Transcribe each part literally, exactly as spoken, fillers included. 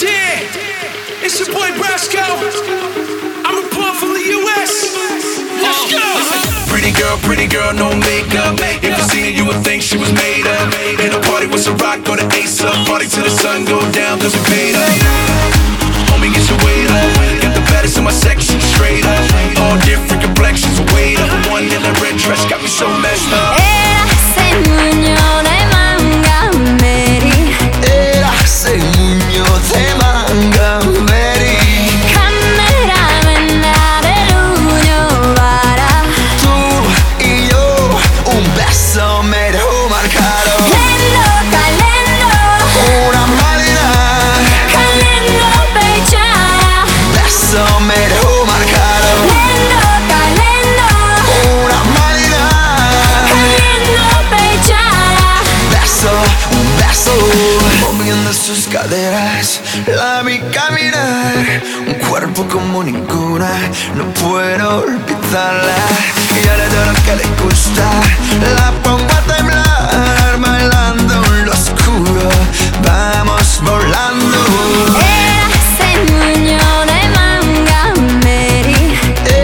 Yeah, it's your boy Brasco. I'm reporting from the U S. Let's go. Pretty girl, pretty girl, no makeup. If you seen her, you would think she was made up. In a party with some rock, go to Ace up. Party till the sun go down, cause we paid up. Homie, get your weight up. Got the baddest in my section, straight up. All different complexions, weight up. One in a red dress got me so messed up. Era ese niño de manga meri. Tú y yo, un beso me dejó marcado. Una maldad. Beso me dejó marcado. Una maldad. Beso, un beso. Moviendo sus caderas, la vi caminar. Un cuerpo como ninguna, no puedo olvidarla. Y ahora de lo que le gusta, la pongo a temblar. Bailando en lo oscuro, vamos volando. Era ese niño de manga meri.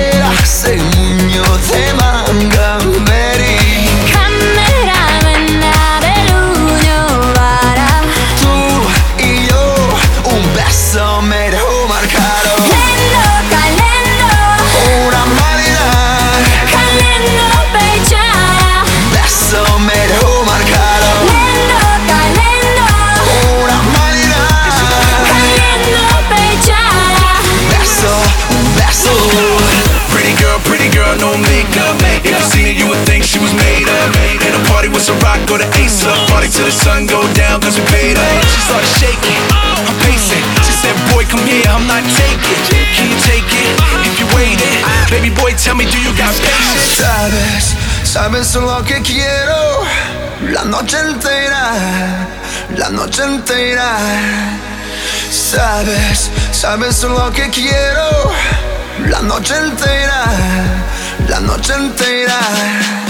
Tú y yo, un beso me dejó marcado. Una maldad. Beso me dejó marcado. Una maldad. Beso, un beso. Pretty girl, pretty girl, no makeup. If you seen her, you would think she was made up. In a party with some rock, go to Ace up. Party till the sun go down, cause we paid up. She started shaking, I'm pacing. She said, boy, come here, I'm not taking. Can you take it? If you waited, baby boy, tell me, do you got patience? Sabes, sabes lo que quiero. La noche entera, la noche entera. Sabes, sabes lo que quiero. La noche entera, la noche entera.